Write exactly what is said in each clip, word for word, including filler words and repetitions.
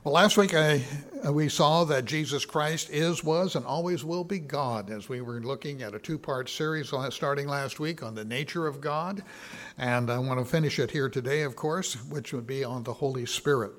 Well, last week I, we saw that Jesus Christ is, was, and always will be God, as we were looking at a two-part series starting last week on the nature of God. And I want to finish it here today, of course, which would be on the Holy Spirit.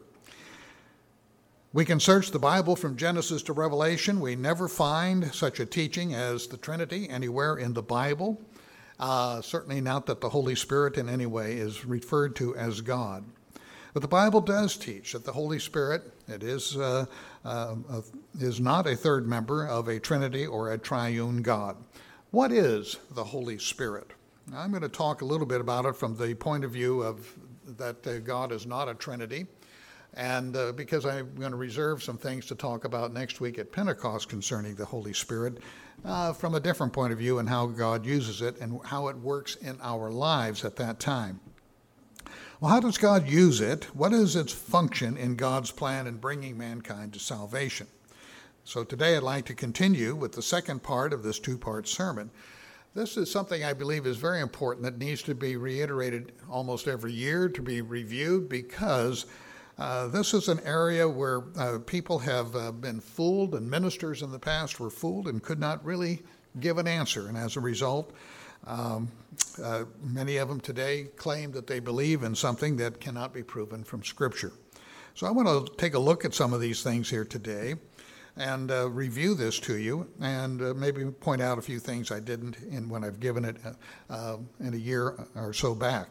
We can search the Bible from Genesis to Revelation. We never find such a teaching as the Trinity anywhere in the Bible. Uh, certainly not that the Holy Spirit in any way is referred to as God. But the Bible does teach that the Holy Spirit, it is, uh, uh, uh, is not a third member of a Trinity or a triune God. What is the Holy Spirit? Now, I'm going to talk a little bit about it from the point of view of that uh, God is not a Trinity, and uh, because I'm going to reserve some things to talk about next week at Pentecost concerning the Holy Spirit uh, from a different point of view and how God uses it and how it works in our lives at that time. Well, how does God use it? What is its function in God's plan in bringing mankind to salvation? So today I'd like to continue with the second part of this two-part sermon. This is something I believe is very important that needs to be reiterated almost every year, to be reviewed, because uh, this is an area where uh, people have uh, been fooled, and ministers in the past were fooled and could not really give an answer. And as a result, Um, uh, many of them today claim that they believe in something that cannot be proven from Scripture. So I want to take a look at some of these things here today and uh, review this to you, and uh, maybe point out a few things I didn't in when I've given it uh, uh, in a year or so back.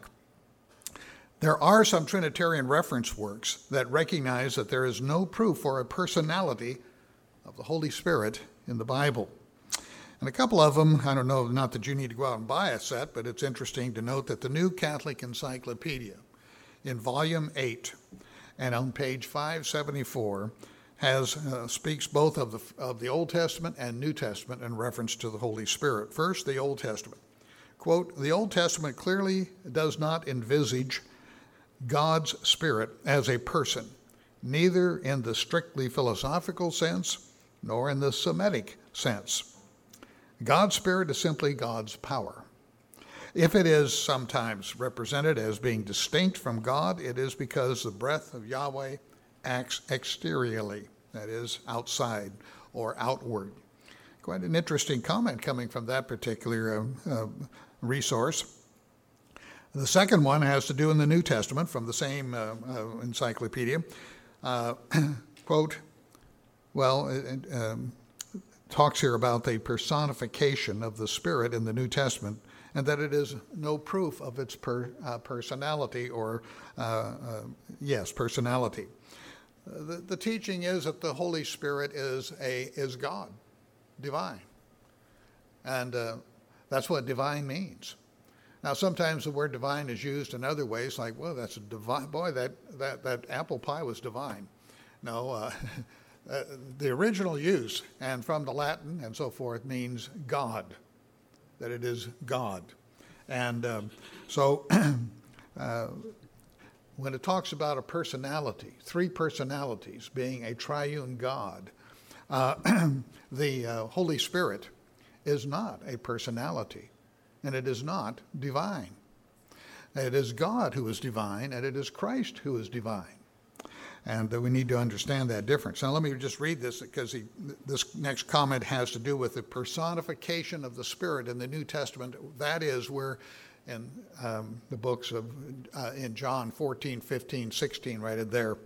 There are some Trinitarian reference works that recognize that there is no proof for a personality of the Holy Spirit in the Bible. And a couple of them, I don't know, not that you need to go out and buy a set, but it's interesting to note that the New Catholic Encyclopedia in volume eight and on page five seventy-four has uh, speaks both of the of the Old Testament and New Testament in reference to the Holy Spirit. First, the Old Testament. Quote, "The Old Testament clearly does not envisage God's Spirit as a person, neither in the strictly philosophical sense nor in the Semitic sense. God's Spirit is simply God's power. If it is sometimes represented as being distinct from God, it is because the breath of Yahweh acts exteriorly, that is, outside or outward." Quite an interesting comment coming from that particular uh, uh, resource. The second one has to do in the New Testament from the same uh, uh, encyclopedia. Uh, quote, well, uh, um, talks here about the personification of the Spirit in the New Testament, and that it is no proof of its per, uh, personality or, uh, uh, yes, personality. Uh, the, the teaching is that the Holy Spirit is a is God, divine. And uh, that's what divine means. Now, sometimes the word divine is used in other ways, like, well, that's a divine, boy, that, that, that apple pie was divine. No, uh, Uh, the original use, and from the Latin and so forth, means God, that it is God. And um, so uh, when it talks about a personality, three personalities being a triune God, uh, the uh, Holy Spirit is not a personality, and it is not divine. It is God who is divine, and it is Christ who is divine. And uh, we need to understand that difference. Now, let me just read this, because he, this next comment has to do with the personification of the Spirit in the New Testament. That is where in um, the books of, uh, in John fourteen, fifteen, sixteen, right in there,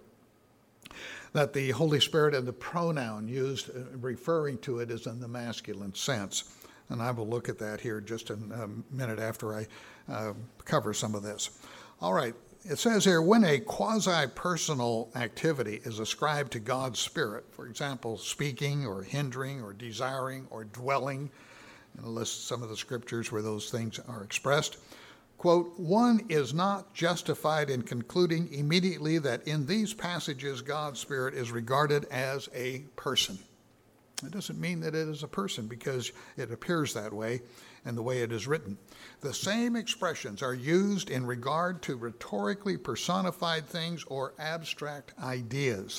that the Holy Spirit and the pronoun used uh, referring to it is in the masculine sense. And I will look at that here just in a minute after I uh, cover some of this. All right. It says here, when a quasi-personal activity is ascribed to God's Spirit, for example, speaking or hindering or desiring or dwelling, and it lists some of the scriptures where those things are expressed, quote, "one is not justified in concluding immediately that in these passages God's Spirit is regarded as a person." It doesn't mean that it is a person, because it appears that way in the way it is written. The same expressions are used in regard to rhetorically personified things or abstract ideas.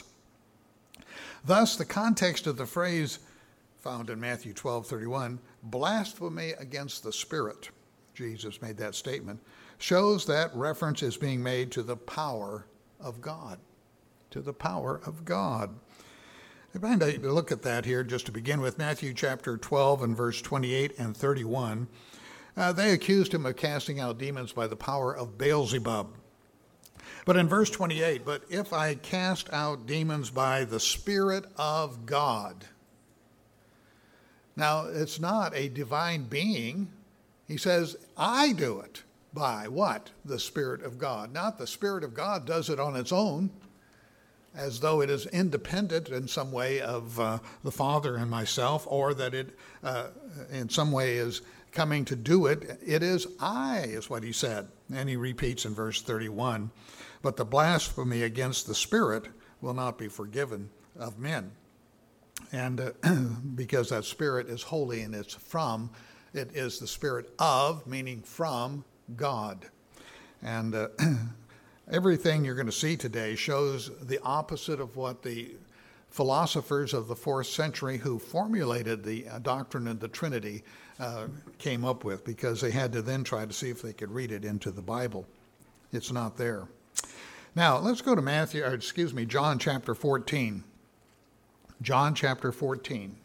Thus, the context of the phrase found in Matthew twelve thirty-one, blasphemy against the Spirit, Jesus made that statement, shows that reference is being made to the power of God, to the power of God. If I look at that here just to begin with, Matthew chapter twelve and verse twenty-eight and thirty-one, uh, they accused him of casting out demons by the power of Beelzebub. But in verse twenty-eight, but if I cast out demons by the Spirit of God. Now, it's not a divine being. He says, I do it by what? The Spirit of God. Not the Spirit of God does it on its own, as though it is independent in some way of uh, the Father and myself, or that it uh, in some way is coming to do it. It is I, is what he said. And he repeats in verse thirty-one, but the blasphemy against the Spirit will not be forgiven of men. And uh, because that Spirit is holy and it's from, it is the Spirit of, meaning from God. And uh, everything you're going to see today shows the opposite of what the philosophers of the fourth century who formulated the doctrine of the Trinity uh, came up with, because they had to then try to see if they could read it into the Bible. It's not there. Now, let's go to Matthew, or excuse me, John chapter fourteen. John chapter fourteen.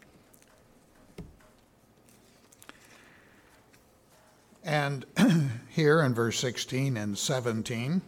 And here in verse sixteen and seventeen,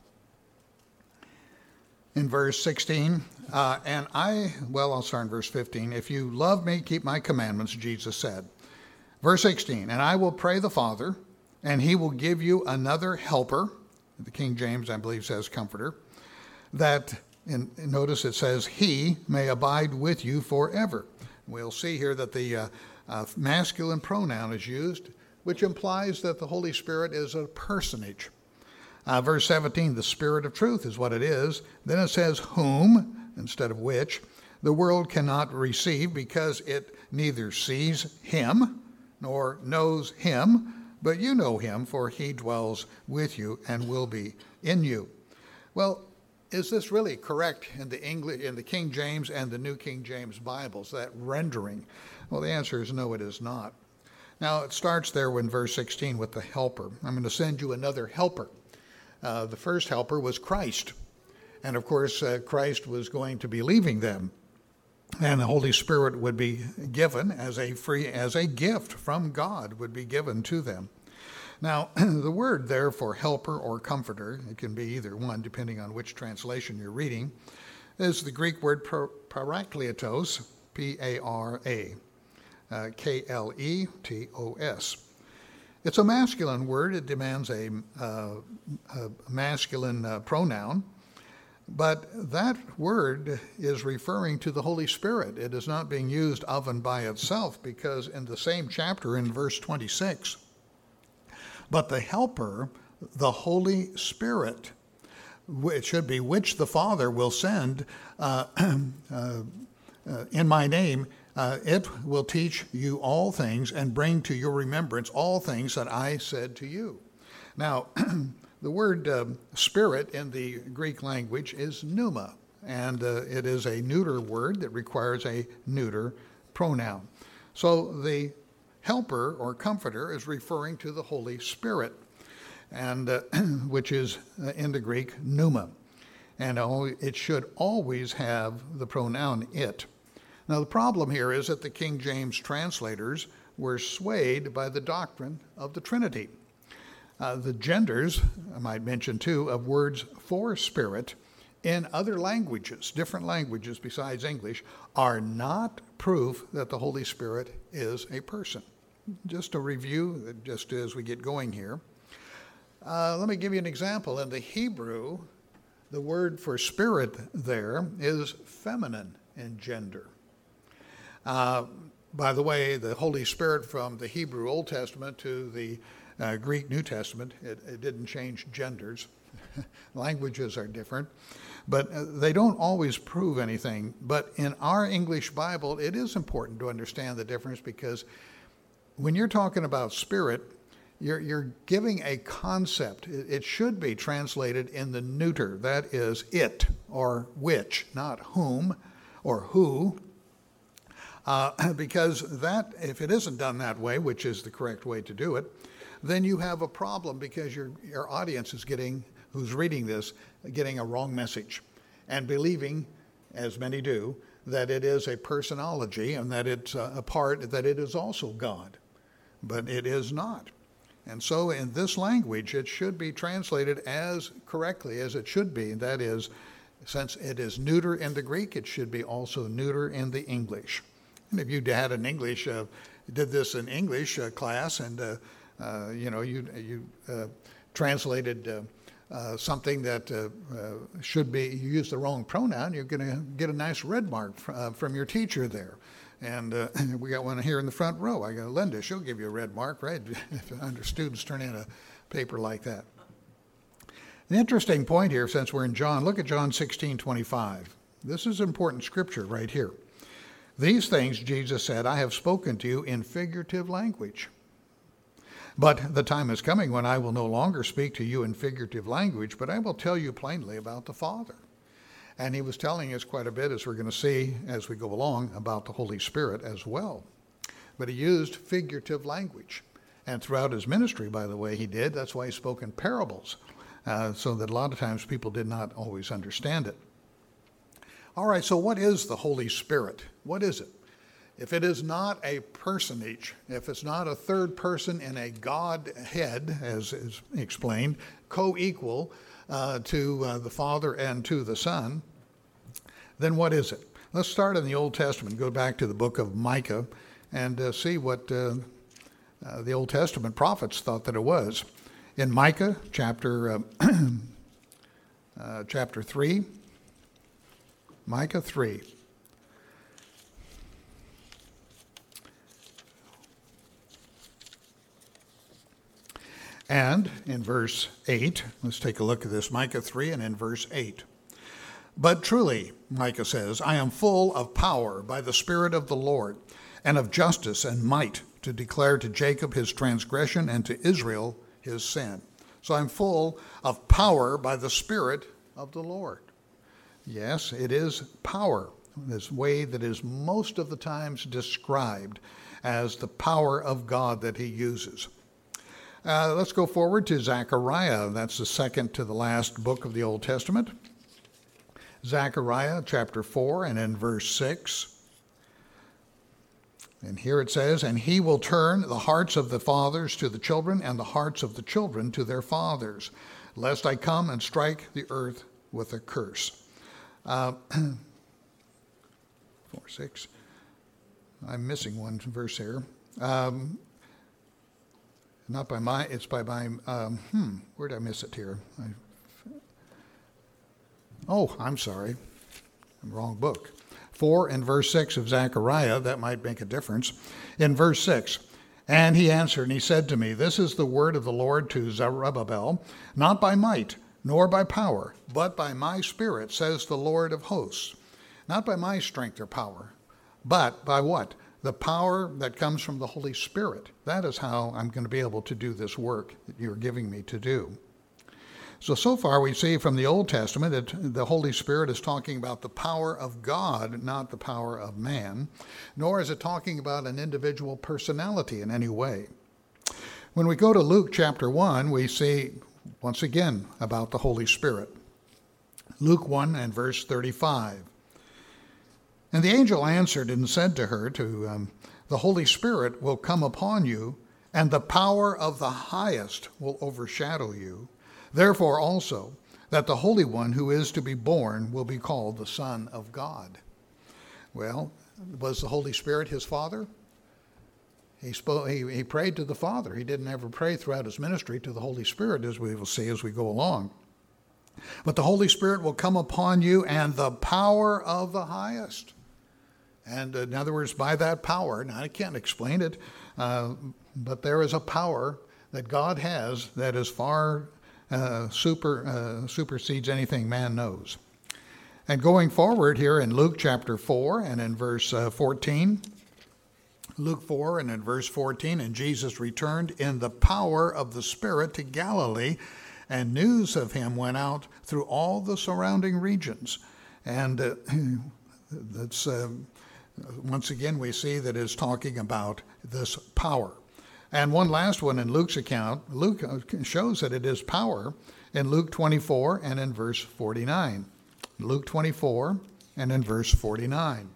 in verse sixteen, uh, and I, well, I'll start in verse fifteen. If you love me, keep my commandments, Jesus said. Verse sixteen, and I will pray the Father, and he will give you another helper. The King James, I believe, says comforter, that, and notice it says, he may abide with you forever. We'll see here that the uh, uh, masculine pronoun is used, which implies that the Holy Spirit is a personage. Uh, verse seventeen, the Spirit of truth is what it is. Then it says whom, instead of which, the world cannot receive, because it neither sees him nor knows him, but you know him, for he dwells with you and will be in you. Well, is this really correct in the English, in the King James and the New King James Bibles, that rendering? Well, the answer is no, it is not. Now, it starts there in verse sixteen with the helper. I'm going to send you another helper. Uh, the first helper was Christ. And of course, uh, Christ was going to be leaving them. And the Holy Spirit would be given as a free, as a gift from God, would be given to them. Now, the word there for helper or comforter, it can be either one depending on which translation you're reading, is the Greek word parakletos, P A R A, uh, K L E T O S. It's a masculine word. It demands a, uh, a masculine uh, pronoun. But that word is referring to the Holy Spirit. It is not being used of and by itself, because in the same chapter in verse twenty-six, but the helper, the Holy Spirit, it should be which the Father will send uh, uh, uh, in my name, uh, it will teach you all things and bring to your remembrance all things that I said to you. Now, the word uh, spirit in the Greek language is pneuma, and uh, it is a neuter word that requires a neuter pronoun. So the helper or comforter is referring to the Holy Spirit, and uh, which is uh, in the Greek pneuma, and it should always have the pronoun it. Now the problem here is that the King James translators were swayed by the doctrine of the Trinity. Uh, the genders, I might mention too, of words for spirit in other languages, different languages besides English, are not proof that the Holy Spirit is a person. Just a review, just as we get going here. Uh, let me give you an example. In the Hebrew, the word for spirit there is feminine in gender. Uh, by the way, the Holy Spirit from the Hebrew Old Testament to the uh, Greek New Testament, it, it didn't change genders. Languages are different, but uh, they don't always prove anything. But in our English Bible, it is important to understand the difference, because when you're talking about spirit, you're, you're giving a concept. It, it should be translated in the neuter, that is it or which, not whom or who. Uh, because that, if it isn't done that way, which is the correct way to do it, then you have a problem, because your your audience is getting, who's reading this, getting a wrong message. and believing, as many do, that it is a personology and that it's a part, that it is also God. But it is not. And so in this language, it should be translated as correctly as it should be. That is, since it is neuter in the Greek, it should be also neuter in the English. And if you had an English, uh, did this in English uh, class, and uh, uh, you know, you you uh, translated uh, uh, something that uh, uh, should be, you use the wrong pronoun, you're going to get a nice red mark fr- uh, from your teacher there. And uh, we got one here in the front row. I got Linda, she'll give you a red mark, right? If under students turn in a paper like that. The interesting point here, since we're in John, look at John sixteen twenty-five. This is important scripture right here. These things, Jesus said, I have spoken to you in figurative language. But the time is coming when I will no longer speak to you in figurative language, but I will tell you plainly about the Father. And he was telling us quite a bit, as we're going to see as we go along, about the Holy Spirit as well. But he used figurative language. And throughout his ministry, by the way, he did. That's why he spoke in parables, uh, so that a lot of times people did not always understand it. All right, so what is the Holy Spirit? What is it? If it is not a personage, if it's not a third person in a Godhead, as is explained, co-equal uh, to uh, the Father and to the Son, then what is it? Let's start in the Old Testament, go back to the book of Micah, and uh, see what uh, uh, the Old Testament prophets thought that it was. In Micah chapter uh, uh, chapter three, Micah three. And in verse eight, let's take a look at this, Micah three and in verse eight. But truly, Micah says, I am full of power by the Spirit of the Lord, and of justice and might, to declare to Jacob his transgression and to Israel his sin. So I'm full of power by the Spirit of the Lord. Yes, it is power, this way that is most of the times described as the power of God that he uses. Uh, let's go forward to Zechariah. That's the second to the last book of the Old Testament. Zechariah chapter four and in verse six. And here it says, and he will turn the hearts of the fathers to the children and the hearts of the children to their fathers, lest I come and strike the earth with a curse. Uh, four, six. I'm missing one verse here. Um, not by my, it's by my, um, hmm, where did I miss it here? I, oh, I'm sorry. Wrong book. four and verse six of Zechariah, that might make a difference. In verse six, and he answered, and he said to me, this is the word of the Lord to Zerubbabel, not by might, nor by power, but by my Spirit, says the Lord of hosts. Not by my strength or power, but by what? The power that comes from the Holy Spirit. That is how I'm going to be able to do this work that you're giving me to do. So, so far we see from the Old Testament that the Holy Spirit is talking about the power of God, not the power of man, nor is it talking about an individual personality in any way. When we go to Luke chapter one, we see once again about the Holy Spirit. Luke one and verse thirty-five. And the angel answered and said to her, to um, the Holy Spirit will come upon you, and the power of the highest will overshadow you. Therefore also, that the Holy One who is to be born will be called the Son of God. Well, was the Holy Spirit his Father? He, spoke, he, he prayed to the Father. He didn't ever pray throughout his ministry to the Holy Spirit, as we will see as we go along. But the Holy Spirit will come upon you, and the power of the highest. And in other words, by that power, now I can't explain it, uh, but there is a power that God has that is far uh, super uh, supersedes anything man knows. And going forward here in Luke chapter four and in verse uh, fourteen, Luke four and in verse fourteen, and Jesus returned in the power of the Spirit to Galilee, and news of him went out through all the surrounding regions. And uh, that's uh, once again we see that it's talking about this power. And one last one in Luke's account, Luke shows that it is power in Luke twenty-four and in verse forty-nine. Luke twenty-four and in verse forty-nine.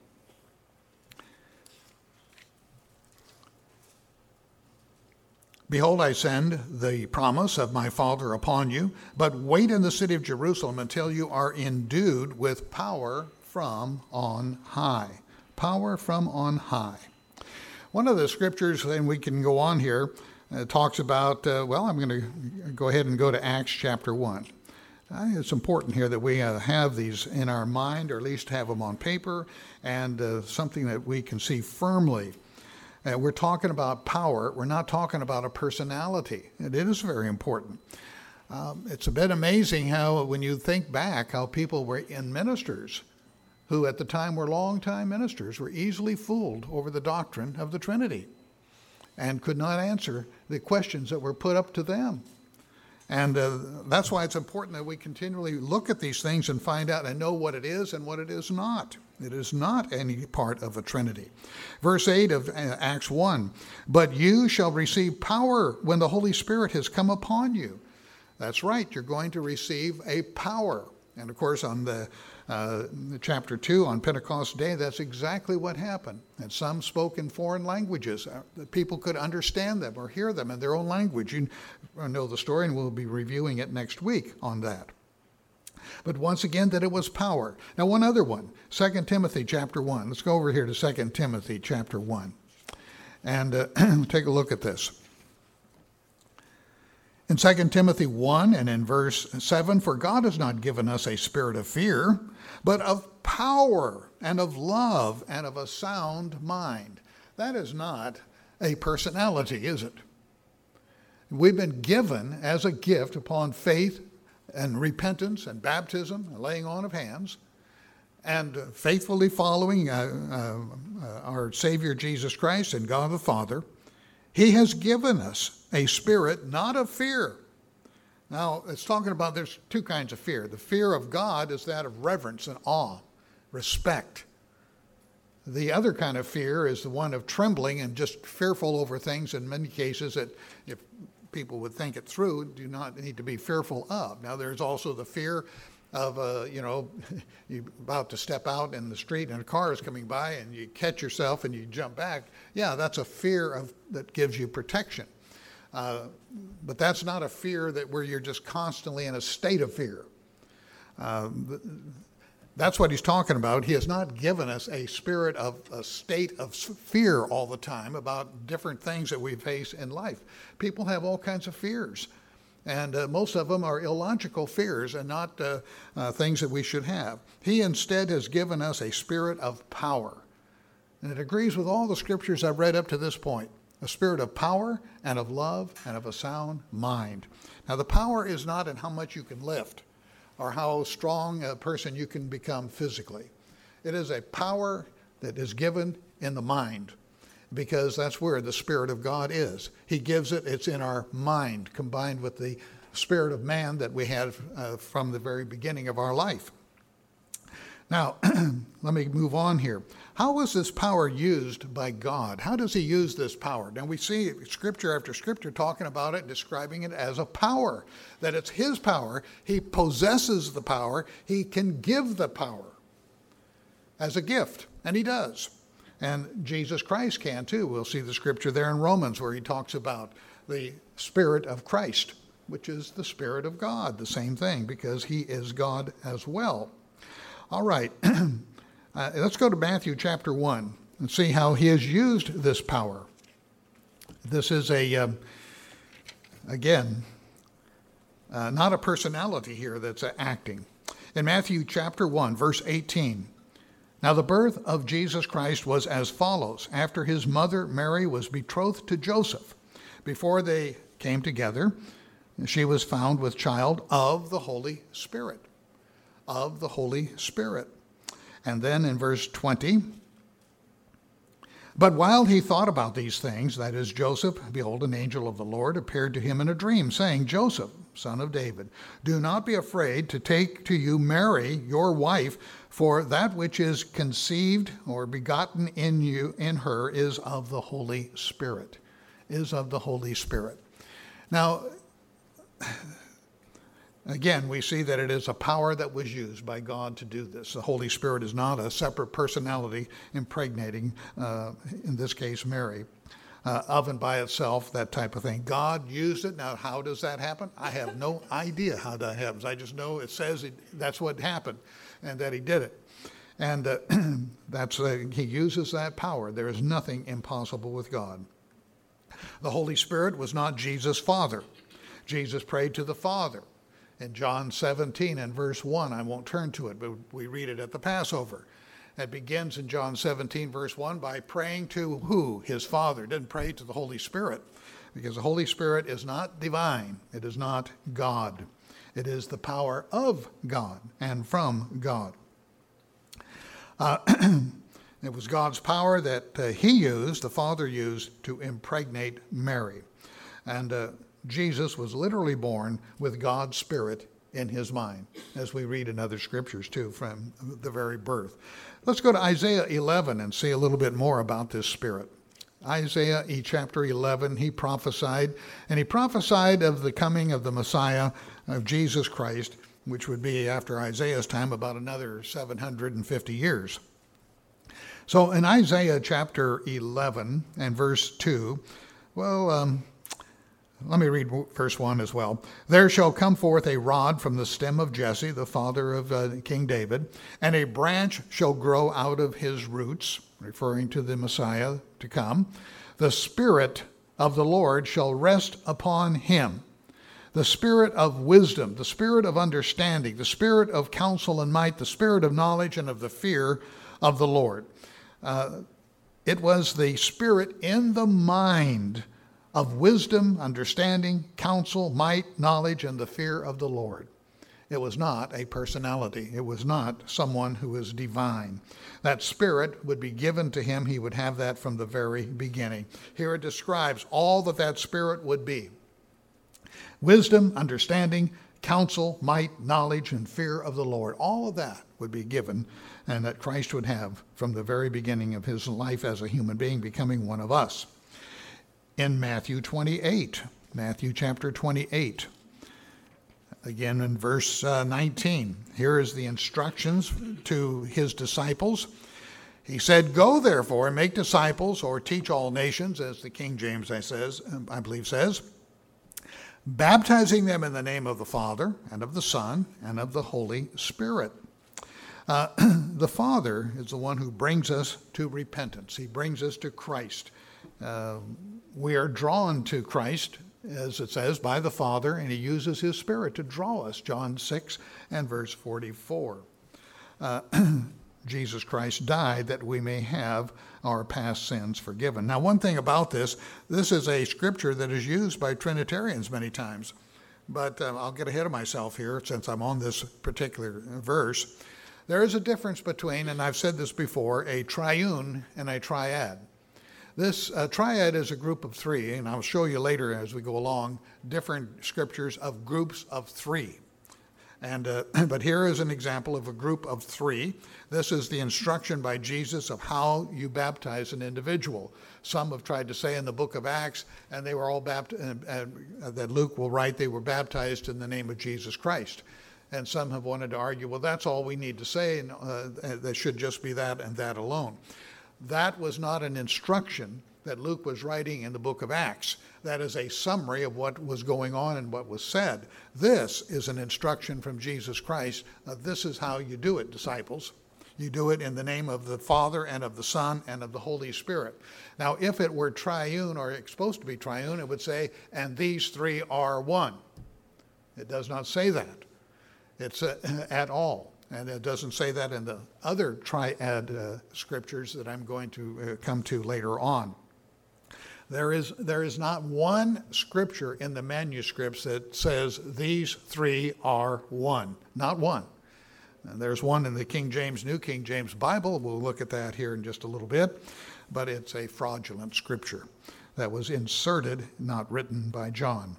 Behold, I send the promise of my Father upon you, but wait in the city of Jerusalem until you are endued with power from on high. Power from on high. One of the scriptures, and we can go on here, uh, talks about, uh, well, I'm going to go ahead and go to Acts chapter one. Uh, it's important here that we uh, have these in our mind, or at least have them on paper, and uh, something that we can see firmly. Uh, we're talking about power. We're not talking about a personality. And it is very important. Um, it's a bit amazing how, when you think back, how people were in ministers who at the time were long-time ministers were easily fooled over the doctrine of the Trinity and could not answer the questions that were put up to them. And uh, that's why it's important that we continually look at these things and find out and know what it is and what it is not. It is not any part of a Trinity. Verse eight of Acts one, but you shall receive power when the Holy Spirit has come upon you. That's right, you're going to receive a power. And of course, on the uh, chapter two, on Pentecost Day, that's exactly what happened. And some spoke in foreign languages. Uh, people could understand them or hear them in their own language. You know the story, and we'll be reviewing it next week on that. But once again, that it was power. Now, one other one, Second Timothy chapter one. Let's go over here to Second Timothy chapter one and uh, take a look at this. In Second Timothy one and in verse seven, for God has not given us a spirit of fear, but of power and of love and of a sound mind. That is not a personality, is it? We've been given as a gift upon faith and repentance and baptism and laying on of hands, and faithfully following uh, uh, uh, our Savior Jesus Christ and God the Father, He has given us a spirit not of fear. Now, it's talking about there's two kinds of fear. The fear of God is that of reverence and awe, respect. The other kind of fear is the one of trembling and just fearful over things in many cases that, if people would think it through, do not need to be fearful of. Now, there's also the fear of, uh, you know, you're about to step out in the street and a car is coming by and you catch yourself and you jump back. Yeah, that's a fear of that gives you protection. Uh, but that's not a fear that where you're just constantly in a state of fear. Uh, That's what he's talking about. He has not given us a spirit of a state of fear all the time about different things that we face in life. People have all kinds of fears, and uh, most of them are illogical fears and not uh, uh, things that we should have. He instead has given us a spirit of power, and it agrees with all the scriptures I've read up to this point. A spirit of power and of love and of a sound mind. Now, the power is not in how much you can lift or how strong a person you can become physically. It is a power that is given in the mind, because that's where the Spirit of God is. He gives it, it's in our mind, combined with the spirit of man that we had uh, from the very beginning of our life. Now, let me move on here. How was this power used by God? How does he use this power? Now, we see scripture after scripture talking about it, describing it as a power, that it's his power. He possesses the power. He can give the power as a gift, and he does. And Jesus Christ can too. We'll see the scripture there in Romans where he talks about the Spirit of Christ, which is the Spirit of God, the same thing, because he is God as well. All right, uh, let's go to Matthew chapter one and see how he has used this power. This is a, um, again, uh, not a personality here that's uh, acting. In Matthew chapter one, verse eighteen, now the birth of Jesus Christ was as follows. After his mother Mary was betrothed to Joseph, before they came together, she was found with child of the Holy Spirit. Of the Holy Spirit. And then in verse twenty, but while he thought about these things, that is Joseph, behold, an angel of the Lord appeared to him in a dream, saying, Joseph, son of David, do not be afraid to take to you Mary, your wife, for that which is conceived or begotten in you, in her, is of the Holy Spirit. Is of the Holy Spirit. Now, Again, we see that it is a power that was used by God to do this. The Holy Spirit is not a separate personality impregnating, uh, in this case, Mary, uh, of and by itself, that type of thing. God used it. Now, how does that happen? I have no idea how that happens. I just know it says it, that's what happened and that he did it. And uh, that's uh, he uses that power. There is nothing impossible with God. The Holy Spirit was not Jesus' Father. Jesus prayed to the Father. In John seventeen and verse one, I won't turn to it, but we read it at the Passover. It begins in John seventeen, verse one, by praying to who? His Father. It didn't pray to the Holy Spirit, because the Holy Spirit is not divine. It is not God. It is the power of God and from God. Uh, it was God's power that uh, he used, the Father used, to impregnate Mary. And uh, Jesus was literally born with God's Spirit in his mind, as we read in other scriptures too, from the very birth. Let's go to Isaiah eleven and see a little bit more about this Spirit. Isaiah chapter eleven, he prophesied, and he prophesied of the coming of the Messiah, of Jesus Christ, which would be after Isaiah's time about another seven hundred fifty years. So in Isaiah chapter eleven and verse two, well, um, let me read verse one as well. There shall come forth a rod from the stem of Jesse, the father of uh, King David, and a branch shall grow out of his roots, referring to the Messiah to come. The Spirit of the Lord shall rest upon him. The Spirit of wisdom, the Spirit of understanding, the Spirit of counsel and might, the Spirit of knowledge and of the fear of the Lord. Uh, it was the Spirit in the mind of wisdom, understanding, counsel, might, knowledge, and the fear of the Lord. It was not a personality. It was not someone who is divine. That Spirit would be given to him. He would have that from the very beginning. Here it describes all that that Spirit would be. Wisdom, understanding, counsel, might, knowledge, and fear of the Lord. All of that would be given, and that Christ would have from the very beginning of his life as a human being, becoming one of us. In Matthew twenty-eight, Matthew chapter twenty-eight, again in verse uh, nineteen, here is the instructions to his disciples. He said, "Go therefore and make disciples, or teach all nations," as the King James I says, I believe says, "baptizing them in the name of the Father and of the Son and of the Holy Spirit." Uh, the Father is the one who brings us to repentance. He brings us to Christ. Uh, we are drawn to Christ, as it says, by the Father, and he uses his Spirit to draw us. John six and verse forty-four. Uh, Jesus Christ died that we may have our past sins forgiven. Now, one thing about this, this is a scripture that is used by Trinitarians many times. But uh, I'll get ahead of myself here since I'm on this particular verse. There is a difference between, and I've said this before, a triune and a triad. This uh, triad is a group of three, and I'll show you later as we go along different scriptures of groups of three. And uh, but here is an example of a group of three. This is the instruction by Jesus of how you baptize an individual. Some have tried to say in the book of Acts, and they were all baptized, uh, uh, that Luke will write they were baptized in the name of Jesus Christ. And some have wanted to argue, well, that's all we need to say, and uh, that should just be that and that alone. That was not an instruction that Luke was writing in the book of Acts. That is a summary of what was going on and what was said. This is an instruction from Jesus Christ. Uh, this is how you do it, disciples. You do it in the name of the Father and of the Son and of the Holy Spirit. Now, if it were triune, or it's supposed to be triune, it would say, and these three are one. It does not say that. It's uh, at all. And it doesn't say that in the other triad uh, scriptures that I'm going to uh, come to later on. There is, there is not one scripture in the manuscripts that says these three are one. Not one. And there's one in the King James, New King James Bible. We'll look at that here in just a little bit. But it's a fraudulent scripture that was inserted, not written by John.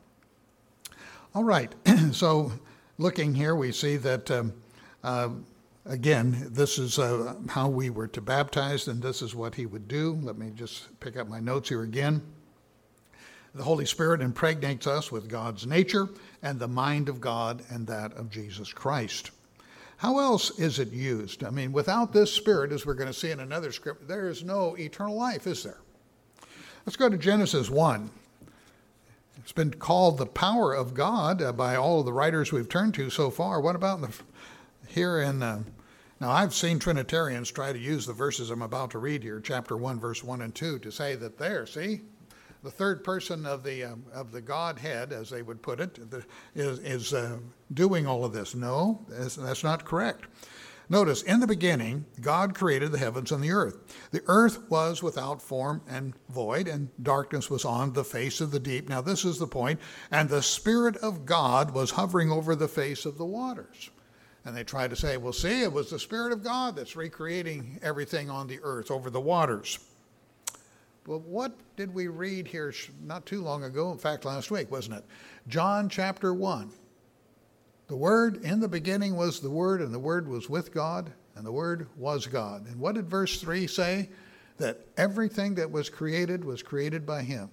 All right. So looking here, we see that, um, uh, again, this is uh, how we were to baptize, and this is what he would do. Let me just pick up my notes here again. The Holy Spirit impregnates us with God's nature and the mind of God and that of Jesus Christ. How else is it used? I mean, without this Spirit, as we're going to see in another script, there is no eternal life, is there? Let's go to Genesis one. It's been called the power of God uh, by all of the writers we've turned to so far. What about in the, here in, uh, now I've seen Trinitarians try to use the verses I'm about to read here, chapter one, verse one and two, to say that there, see, the third person of the um, of the Godhead, as they would put it, the, is, is uh, doing all of this. No, that's, that's not correct. Notice, in the beginning, God created the heavens and the earth. The earth was without form and void, and darkness was on the face of the deep. Now, this is the point. And the Spirit of God was hovering over the face of the waters. And they try to say, well, see, it was the Spirit of God that's recreating everything on the earth over the waters. Well, what did we read here not too long ago? In fact, last week, wasn't it? John chapter one. The Word, in the beginning was the Word, and the Word was with God, and the Word was God. And what did verse three say? That everything that was created was created by Him.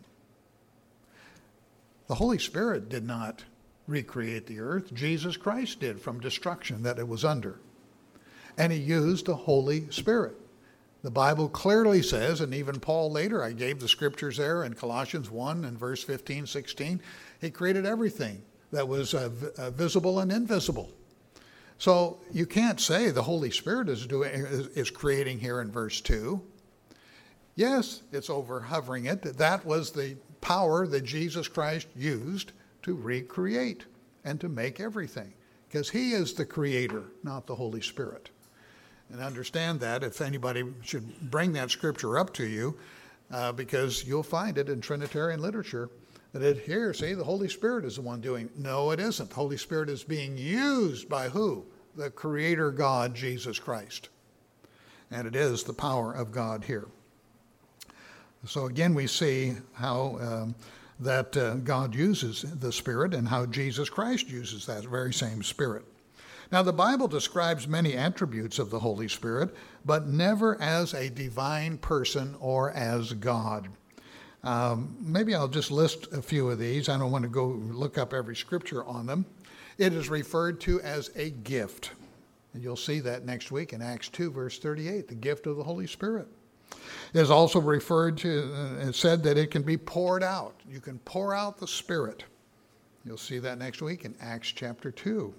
The Holy Spirit did not recreate the earth. Jesus Christ did from destruction that it was under. And He used the Holy Spirit. The Bible clearly says, and even Paul later, I gave the scriptures there in Colossians one and verse fifteen, sixteen, He created everything that was uh, v- uh, visible and invisible. So you can't say the Holy Spirit is doing is, is creating here in verse two. Yes, it's over hovering it. That was the power that Jesus Christ used to recreate and to make everything, because He is the creator, not the Holy Spirit. And understand that if anybody should bring that scripture up to you, uh, because you'll find it in Trinitarian literature, that it here, see, the Holy Spirit is the one doing. No, it isn't. The Holy Spirit is being used by who? The Creator God, Jesus Christ. And it is the power of God here. So again, we see how um, that uh, God uses the Spirit and how Jesus Christ uses that very same Spirit. Now, the Bible describes many attributes of the Holy Spirit, but never as a divine person or as God. Um, maybe I'll just list a few of these. I don't want to go look up every scripture on them. It is referred to as a gift. And you'll see that next week in Acts two, verse thirty-eight, the gift of the Holy Spirit. It is also referred to and uh, said that it can be poured out. You can pour out the Spirit. You'll see that next week in Acts chapter two.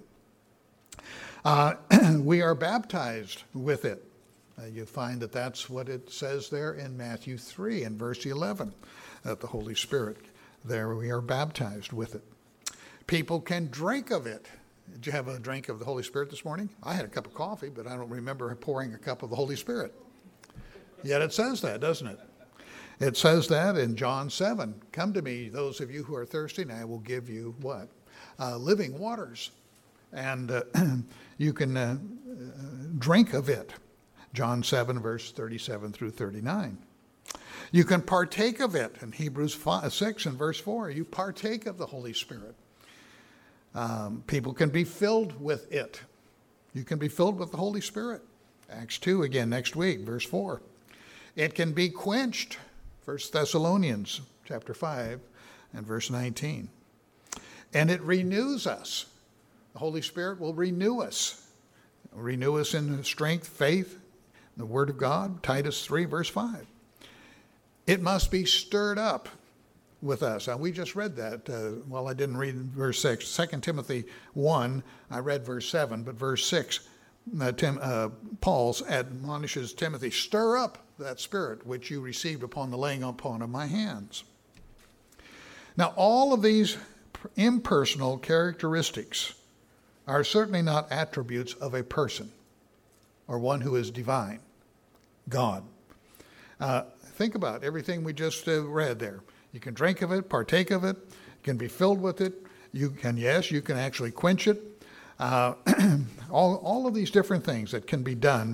Uh, we are baptized with it. Uh, you find that that's what it says there in Matthew three and verse eleven, that the Holy Spirit, there we are baptized with it. People can drink of it. Did you have a drink of the Holy Spirit this morning? I had a cup of coffee, but I don't remember pouring a cup of the Holy Spirit. Yet it says that, doesn't it? It says that in John seven. Come to me, those of you who are thirsty, and I will give you what? Uh, living waters. And uh, you can uh, drink of it. John seven, verse thirty-seven through thirty-nine. You can partake of it in Hebrews five, six and verse four. You partake of the Holy Spirit. Um, people can be filled with it. You can be filled with the Holy Spirit. Acts two again next week, verse four. It can be quenched. First Thessalonians chapter five and verse nineteen. And it renews us. The Holy Spirit will renew us. Renew us in strength, faith, the Word of God, Titus three, verse five. It must be stirred up with us. Now, we just read that. Uh, well, I didn't read verse six. Second Timothy one, I read verse seven, but verse six, uh, Tim, uh, Paul admonishes Timothy, stir up that Spirit which you received upon the laying upon of my hands. Now, all of these impersonal characteristics are certainly not attributes of a person or one who is divine, God. Uh, think about everything we just uh, read there. You can drink of it, partake of it, can be filled with it. You can, yes, you can actually quench it. Uh, all, all of these different things that can be done.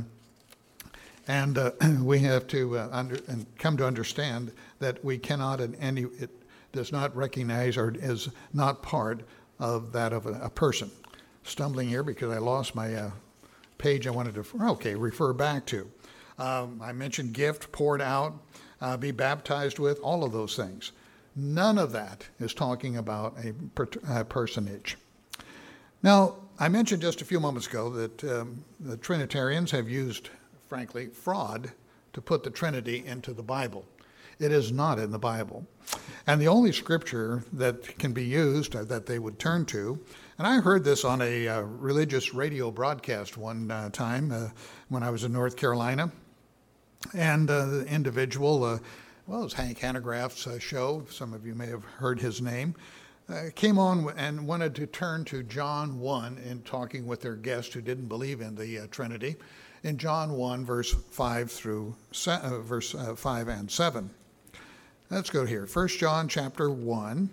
And uh, we have to uh, under, and come to understand that we cannot in any, it does not recognize or is not part of that of a, a person. Stumbling here because I lost my uh, page I wanted to, okay, refer back to. Um, I mentioned gift, poured out, uh, be baptized with, all of those things. None of that is talking about a, per, a personage. Now, I mentioned just a few moments ago that um, the Trinitarians have used, frankly, fraud to put the Trinity into the Bible. It is not in the Bible. And the only scripture that can be used, uh, that they would turn to, and I heard this on a uh, religious radio broadcast one uh, time uh, when I was in North Carolina, and uh, the individual, uh, well, it was Hank Hanegraaff's uh, show, some of you may have heard his name, uh, came on and wanted to turn to John one in talking with their guest who didn't believe in the uh, Trinity, in John one, verse five through se- uh, verse uh, five and seven. Let's go here. First John chapter one.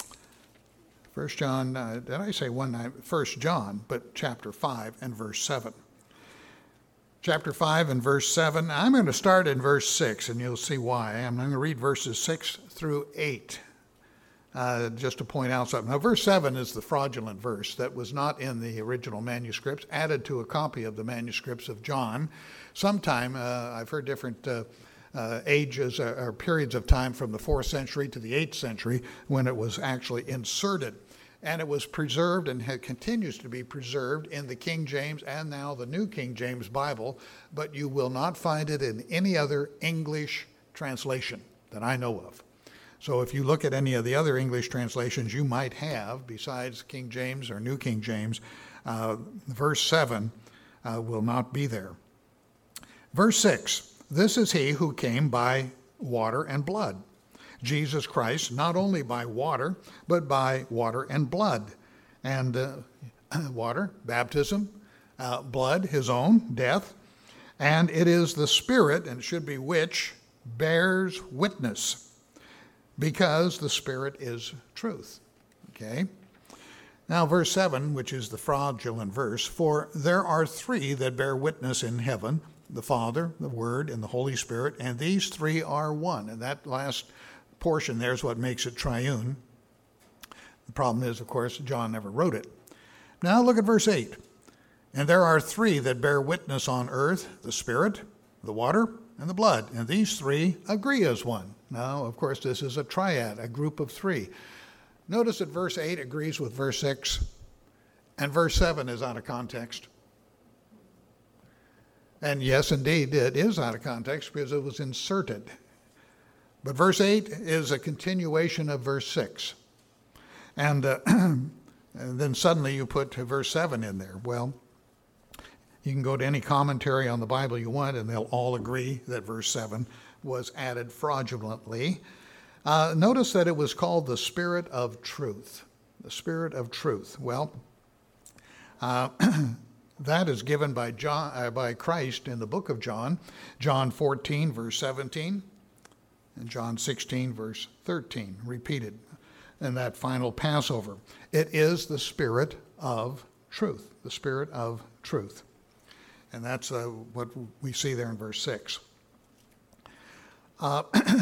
First John, uh, did I say one? First John, but chapter five and verse seven. Chapter five and verse seven. I'm going to start in verse six, and you'll see why. I'm going to read verses six through eight, uh, just to point out something. Now, verse seven is the fraudulent verse that was not in the original manuscripts, added to a copy of the manuscripts of John. Sometime, uh, I've heard different uh, uh, ages or, or periods of time from the fourth century to the eighth century when it was actually inserted. And it was preserved and continues to be preserved in the King James and now the New King James Bible, but you will not find it in any other English translation that I know of. So if you look at any of the other English translations you might have, besides King James or New King James, uh, verse seven uh, will not be there. Verse six, this is he who came by water and blood. Jesus Christ, not only by water, but by water and blood. And uh, water, baptism, uh, blood, his own, death. And it is the Spirit, and it should be which, bears witness, because the Spirit is truth. Okay? Now, verse seven, which is the fraudulent verse, for there are three that bear witness in heaven, the Father, the Word, and the Holy Spirit, and these three are one. And that last portion there is what makes it triune. The problem is, of course, John never wrote it. Now look at verse eight. And there are three that bear witness on earth, the Spirit, the water, and the blood. And these three agree as one. Now, of course, this is a triad, a group of three. Notice that verse eight agrees with verse six, and verse seven is out of context. And yes, indeed, it is out of context because it was inserted. But verse eight is a continuation of verse six. And, uh, and then suddenly you put verse seven in there. Well, you can go to any commentary on the Bible you want, and they'll all agree that verse seven was added fraudulently. Uh, notice that it was called the Spirit of Truth. The Spirit of Truth. Well, uh, that is given by John, uh, by Christ in the book of John, John fourteen, verse seventeen. And John sixteen, verse thirteen, repeated in that final Passover. It is the Spirit of truth, the Spirit of truth. And that's uh, what we see there in verse six. Uh,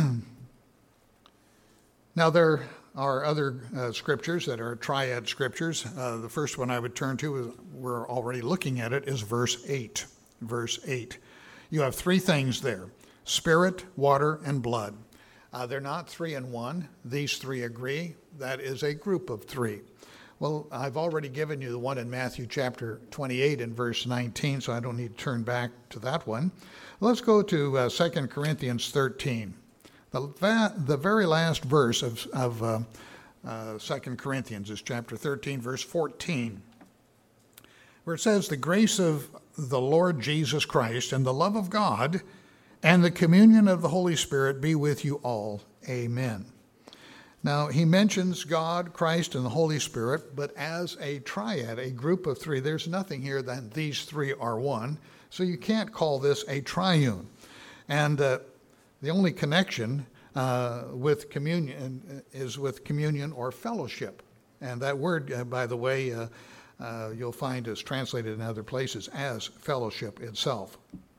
now, there are other uh, scriptures that are triad scriptures. Uh, the first one I would turn to, is, we're already looking at it, is verse eight. Verse eight. You have three things there: Spirit, water, and blood. Uh, they're not three in one. These three agree. That is a group of three. Well, I've already given you the one in Matthew chapter twenty-eight and verse nineteen, so I don't need to turn back to that one. Let's go to uh, Second Corinthians thirteen. The, va- the very last verse of, of uh, uh, Second Corinthians is chapter thirteen, verse fourteen, where it says, the grace of the Lord Jesus Christ and the love of God and the communion of the Holy Spirit be with you all. Amen. Now, he mentions God, Christ, and the Holy Spirit, but as a triad, a group of three, there's nothing here that these three are one, so you can't call this a triune. And uh, the only connection uh, with communion is with communion or fellowship. And that word, uh, by the way, uh, uh, you'll find is translated in other places as fellowship itself.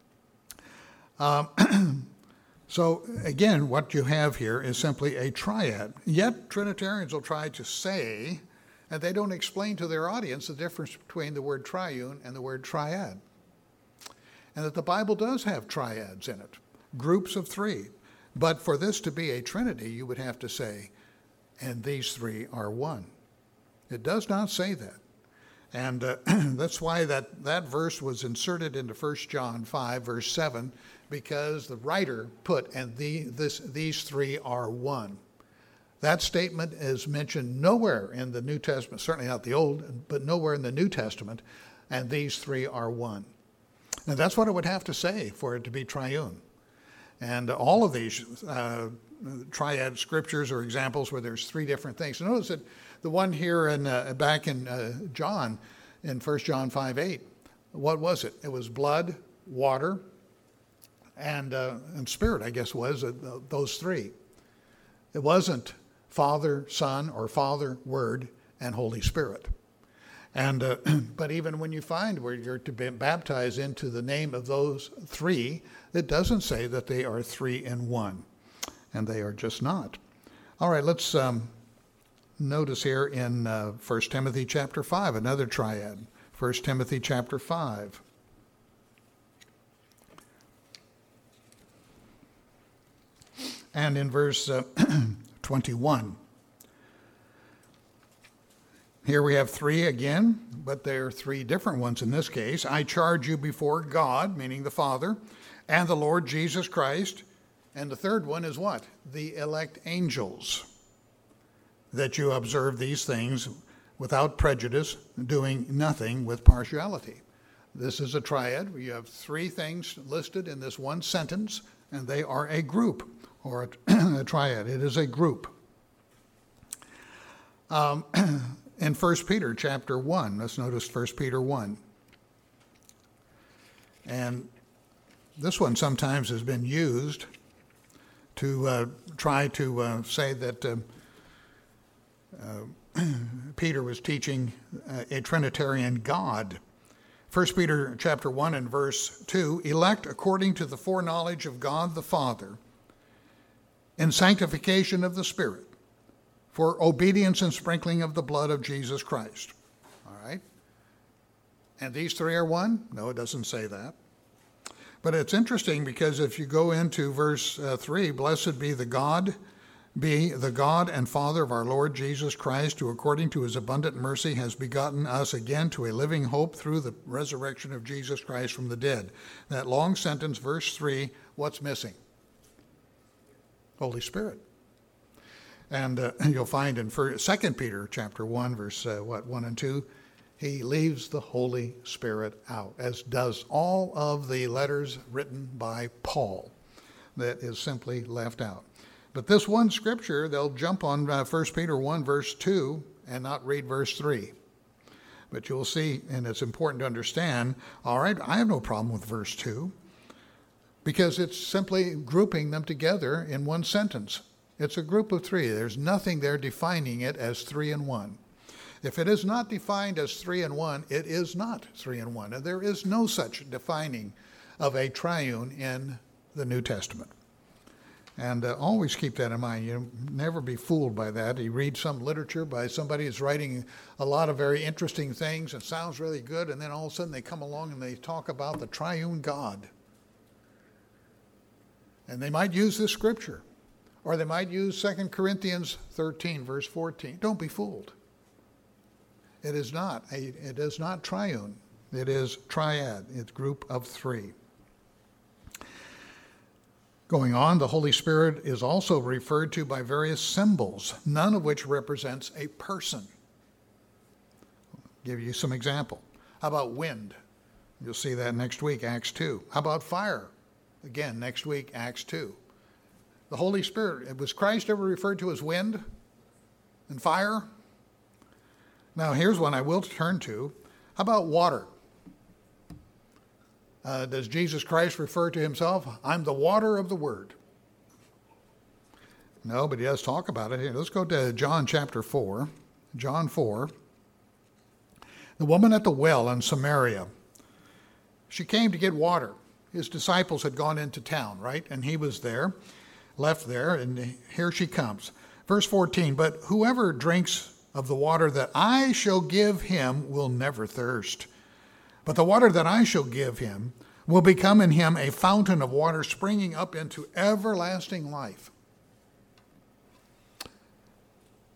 Um, so again, what you have here is simply a triad. Yet Trinitarians will try to say, and they don't explain to their audience the difference between the word triune and the word triad. And that the Bible does have triads in it, groups of three. But for this to be a trinity, you would have to say and these three are one. It does not say that. And uh, that's why that, that verse was inserted into First John five, verse seven, because the writer put, and the, this, these three are one. That statement is mentioned nowhere in the New Testament, certainly not the Old, but nowhere in the New Testament, and these three are one. And that's what it would have to say for it to be triune. And all of these uh, triad scriptures are examples where there's three different things. So notice that the one here in, uh, back in uh, John, in First John five eight, what was it? It was blood, water, and, uh, and spirit, I guess was, uh, those three. It wasn't Father, Son, or Father, Word, and Holy Spirit. And uh, but even when you find where you're to be baptized into the name of those three, it doesn't say that they are three in one, and they are just not. All right, let's um, notice here in uh, First Timothy chapter five, another triad. First Timothy chapter five. And in verse uh, twenty-one. Here we have three again, but there are three different ones in this case. I charge you before God, meaning the Father, and the Lord Jesus Christ. And the third one is what? The elect angels. That you observe these things without prejudice, doing nothing with partiality. This is a triad. We have three things listed in this one sentence, and they are a group, or a, a triad. It is a group. Um, in First Peter chapter one, let's notice First Peter one. And this one sometimes has been used to uh, try to uh, say that uh, uh, Peter was teaching uh, a Trinitarian God. First Peter chapter one and verse two, elect according to the foreknowledge of God the Father, in sanctification of the Spirit, for obedience and sprinkling of the blood of Jesus Christ. All right? And these three are one? No, it doesn't say that. But it's interesting because if you go into verse uh, three, blessed be the God, be the God and Father of our Lord Jesus Christ, who according to his abundant mercy has begotten us again to a living hope through the resurrection of Jesus Christ from the dead. That long sentence, verse three, what's missing? Holy Spirit. And uh, you'll find in Second Peter chapter one, verse uh, what, one and two, he leaves the Holy Spirit out, as does all of the letters written by Paul. That is simply left out. But this one scripture, they'll jump on uh, First Peter one, verse two, and not read verse three. But you'll see, and it's important to understand, all right, I have no problem with verse two, because it's simply grouping them together in one sentence. It's a group of three. There's nothing there defining it as three in one. If it is not defined as three in one, it is not three in one. And there is no such defining of a triune in the New Testament. And uh, always keep that in mind. You never be fooled by that. You read some literature by somebody who's writing a lot of very interesting things. It sounds really good, and then all of a sudden they come along and they talk about the triune God. And they might use this scripture. Or they might use Second Corinthians thirteen, verse fourteen. Don't be fooled. It is not a, it is not triune. It is triad. It's a group of three. Going on, the Holy Spirit is also referred to by various symbols, none of which represents a person. I'll give you some example. How about wind? You'll see that next week, Acts two. How about fire? Again, next week, Acts two. The Holy Spirit, was Christ ever referred to as wind and fire? Now, here's one I will turn to. How about water? Uh, does Jesus Christ refer to himself? I'm the water of the word. No, but he does talk about it. Here, let's go to John chapter four. John four. The woman at the well in Samaria. She came to get water. His disciples had gone into town, right? And he was there, left there, and here she comes. Verse fourteen, but whoever drinks of the water that I shall give him will never thirst. But the water that I shall give him will become in him a fountain of water springing up into everlasting life.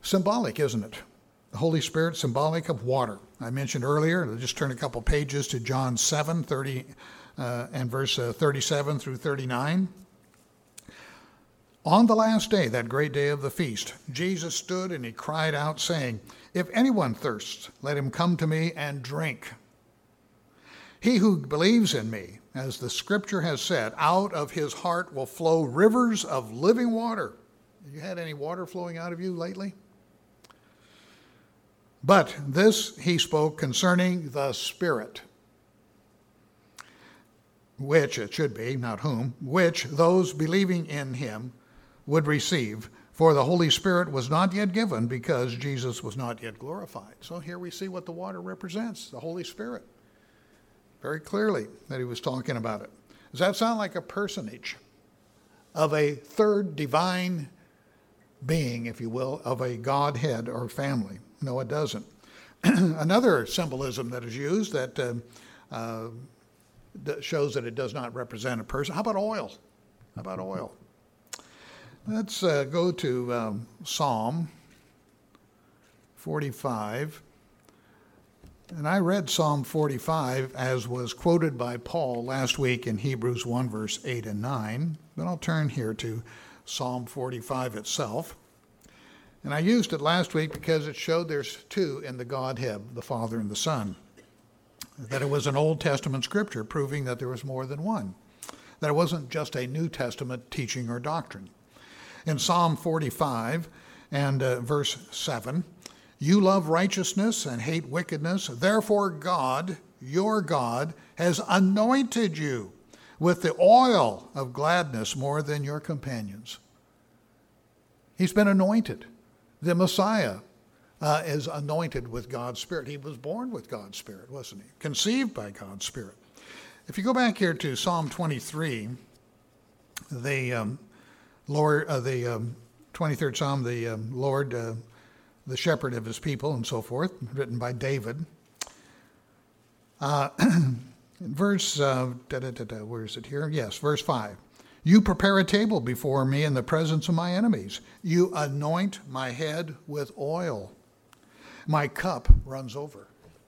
symbolic, isn't it? The Holy Spirit, symbolic of water. I mentioned earlier, I'll just turn a couple pages to John seven, thirty, uh, and verse uh, thirty-seven through thirty-nine. On the last day, that great day of the feast, Jesus stood and he cried out, saying, "If anyone thirsts, let him come to me and drink. He who believes in me, as the scripture has said, out of his heart will flow rivers of living water." Have you had any water flowing out of you lately? But this he spoke concerning the Spirit, which it should be, not whom, which those believing in him would receive, for the Holy Spirit was not yet given because Jesus was not yet glorified. So here we see what the water represents, the Holy Spirit. Very clearly that he was talking about it. Does that sound like a personage of a third divine being, if you will, of a Godhead or family? No, it doesn't. Another symbolism that is used that uh, uh, shows that it does not represent a person. How about oil? How about oil? Let's uh, go to um, Psalm forty-five. And I read Psalm forty-five as was quoted by Paul last week in Hebrews one, verse eight and nine. But I'll turn here to Psalm forty-five itself. And I used it last week because it showed there's two in the Godhead, the Father and the Son. That it was an Old Testament scripture proving that there was more than one. That it wasn't just a New Testament teaching or doctrine. In Psalm forty-five and uh, verse seven, "You love righteousness and hate wickedness. Therefore God, your God, has anointed you with the oil of gladness more than your companions." He's been anointed. The Messiah uh, is anointed with God's Spirit. He was born with God's Spirit, wasn't he? Conceived by God's Spirit. If you go back here to Psalm twenty-three, the um, Lord, uh, the um, twenty-third Psalm, the um, Lord, uh, the shepherd of his people, and so forth, written by David. Uh, verse, uh, da, da, da, da, where is it here? Yes, verse five. "You prepare a table before me in the presence of my enemies. You anoint my head with oil. My cup runs over."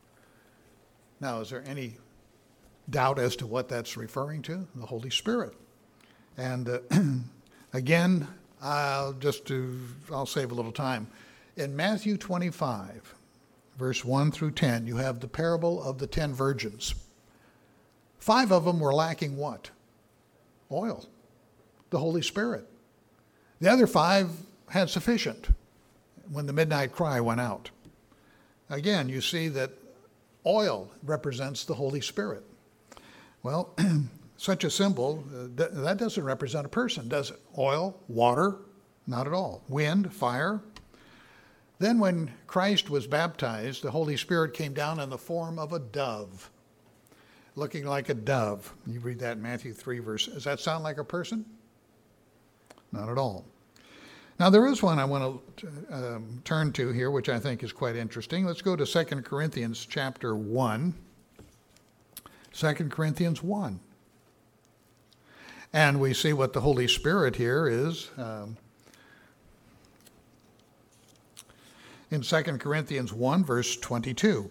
Now, is there any doubt as to what that's referring to? The Holy Spirit. And uh, again, I'll just do, I'll save a little time. In Matthew twenty-five, verse one through ten, you have the parable of the ten virgins. Five of them were lacking what? Oil. The Holy Spirit. The other five had sufficient when the midnight cry went out. Again, you see that oil represents the Holy Spirit. Well, such a symbol, uh, th- that doesn't represent a person, does it? Oil, water, not at all. Wind, fire. Then when Christ was baptized, the Holy Spirit came down in the form of a dove, looking like a dove. You read that in Matthew three, verse. Does that sound like a person? Not at all. Now, there is one I want to um, turn to here, which I think is quite interesting. Let's go to Second Corinthians chapter one. Second Corinthians one. And we see what the Holy Spirit here is. Um, in Second Corinthians one, verse twenty-two.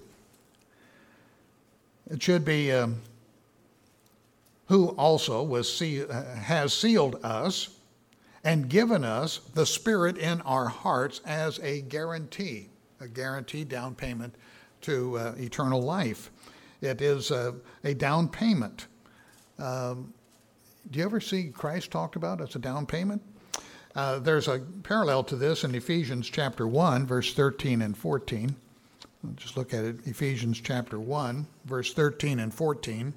It should be, um, "Who also was see- uh, has sealed us and given us the Spirit in our hearts as a guarantee," a guarantee down payment to uh, eternal life. It is uh, a down payment. Um, do you ever see Christ talked about as a down payment? Uh, there's a parallel to this in Ephesians chapter one, verse thirteen and fourteen. Let's just look at it. Ephesians chapter one, verse thirteen and fourteen.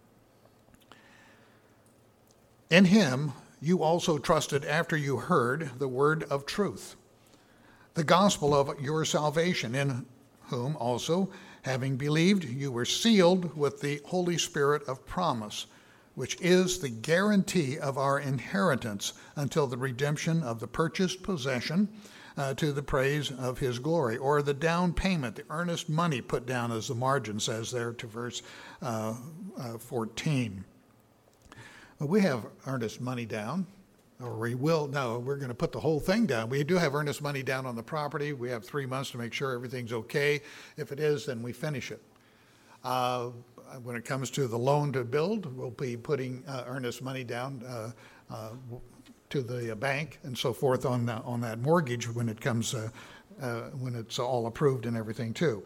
"In him you also trusted after you heard the word of truth, the gospel of your salvation, in whom also, having believed, you were sealed with the Holy Spirit of promise, which is the guarantee of our inheritance until the redemption of the purchased possession, uh, to the praise of his glory," or the down payment, the earnest money put down, as the margin says there, to verse uh, uh, fourteen. We have earnest money down. or we will, no, we're going to put the whole thing down. We do have earnest money down on the property. We have three months to make sure everything's okay. If it is, then we finish it. Uh, when it comes to the loan to build, we'll be putting uh, earnest money down uh, uh, to the bank and so forth on the, on that mortgage when it comes, uh, uh, when it's all approved and everything too.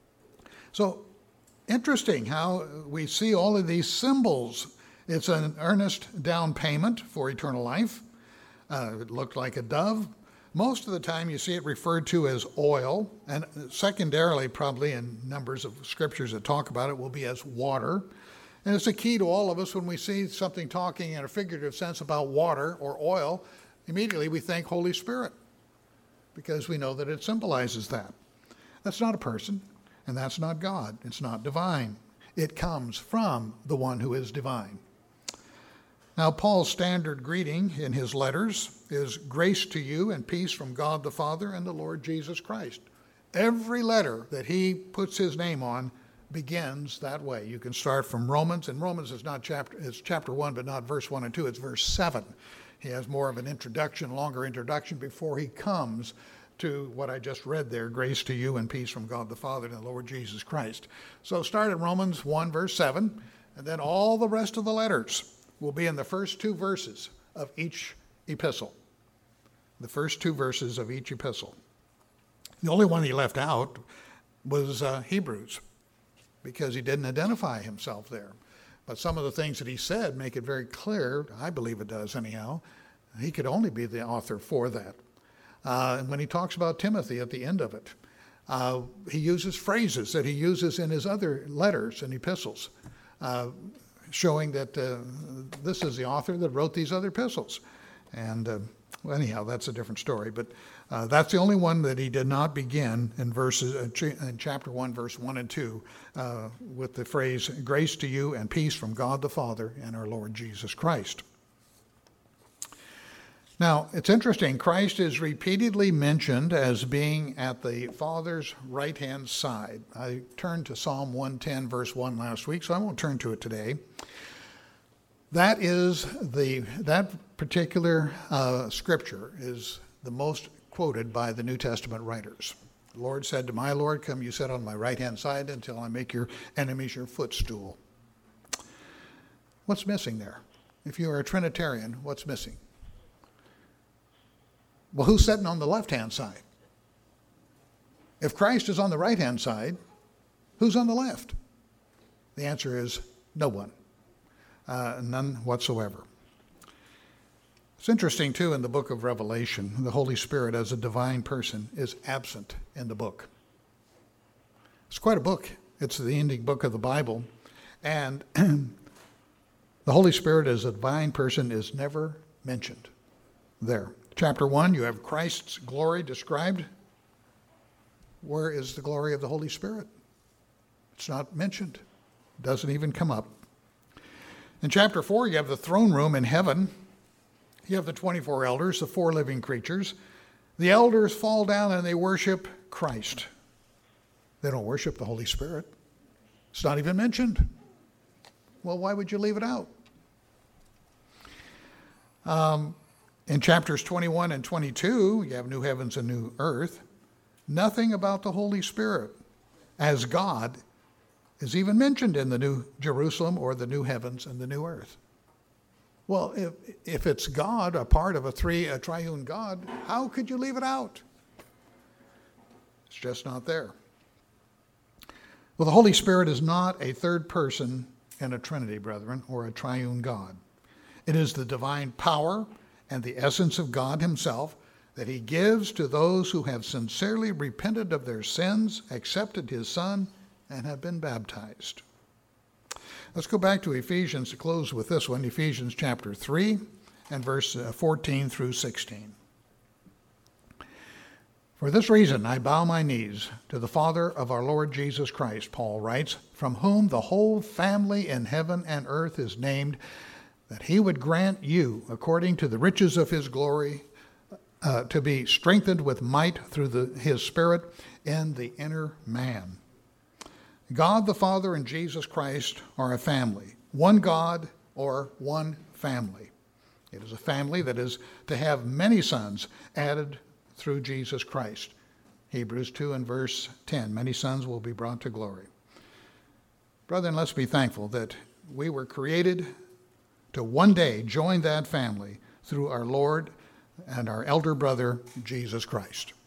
So interesting how we see all of these symbols. It's an earnest down payment for eternal life. Uh, it looked like a dove. Most of the time you see it referred to as oil, and secondarily, probably in numbers of scriptures that talk about it, will be as water. And it's a key to all of us when we see something talking in a figurative sense about water or oil, immediately we think Holy Spirit, because we know that it symbolizes that. That's not a person, and that's not God. It's not divine. It comes from the one who is divine. Now, Paul's standard greeting in his letters is grace to you and peace from God the Father and the Lord Jesus Christ. Every letter that he puts his name on begins that way. You can start from Romans, and Romans is not chapter, it's chapter one, but not verse one and two, it's verse seven. He has more of an introduction, longer introduction before he comes to what I just read there, grace to you and peace from God the Father and the Lord Jesus Christ. So start at Romans one, verse seven, and then all the rest of the letters will be in the first two verses of each epistle. The first two verses of each epistle. The only one he left out was uh, Hebrews, because he didn't identify himself there. But some of the things that he said make it very clear, I believe it does anyhow, he could only be the author for that. Uh, and when he talks about Timothy at the end of it, uh, he uses phrases that he uses in his other letters and epistles, uh, showing that uh, this is the author that wrote these other epistles. And uh, well, anyhow, that's a different story. But uh, that's the only one that he did not begin in verses uh, ch- in chapter one, verse one and two, uh, with the phrase, grace to you and peace from God the Father and our Lord Jesus Christ. Now, it's interesting. Christ is repeatedly mentioned as being at the Father's right-hand side. I turned to Psalm one ten, verse one last week, so I won't turn to it today. That is the that particular uh, scripture is the most quoted by the New Testament writers. The Lord said to my Lord, come you sit on my right-hand side until I make your enemies your footstool. What's missing there? If you are a Trinitarian, what's missing? Well, who's sitting on the left-hand side? If Christ is on the right-hand side, who's on the left? The answer is no one, uh, none whatsoever. It's interesting, too, in the book of Revelation, the Holy Spirit as a divine person is absent in the book. It's quite a book. It's the ending book of the Bible. And the Holy Spirit as a divine person is never mentioned there. Chapter one, you have Christ's glory described. Where is the glory of the Holy Spirit? It's not mentioned. It doesn't even come up. In chapter four, you have the throne room in heaven. You have the twenty-four elders, the four living creatures. The elders fall down and they worship Christ. They don't worship the Holy Spirit. It's not even mentioned. Well, why would you leave it out? Um, In chapters twenty-one and twenty-two, you have new heavens and new earth. Nothing about the Holy Spirit as God is even mentioned in the New Jerusalem or the new heavens and the new earth. Well, if, if it's God, a part of a three, a triune God, how could you leave it out? It's just not there. Well, the Holy Spirit is not a third person in a Trinity, brethren, or a triune God. It is the divine power and the essence of God himself that he gives to those who have sincerely repented of their sins, accepted his Son, and have been baptized. Let's go back to Ephesians to close with this one, Ephesians chapter three and verse fourteen through sixteen. For this reason I bow my knees to the Father of our Lord Jesus Christ, Paul writes, from whom the whole family in heaven and earth is named, that he would grant you, according to the riches of his glory, uh, to be strengthened with might through the, his Spirit in the inner man. God the Father and Jesus Christ are a family, one God or one family. It is a family that is to have many sons added through Jesus Christ. Hebrews two and verse ten, many sons will be brought to glory. Brethren, let's be thankful that we were created to one day join that family through our Lord and our elder brother, Jesus Christ.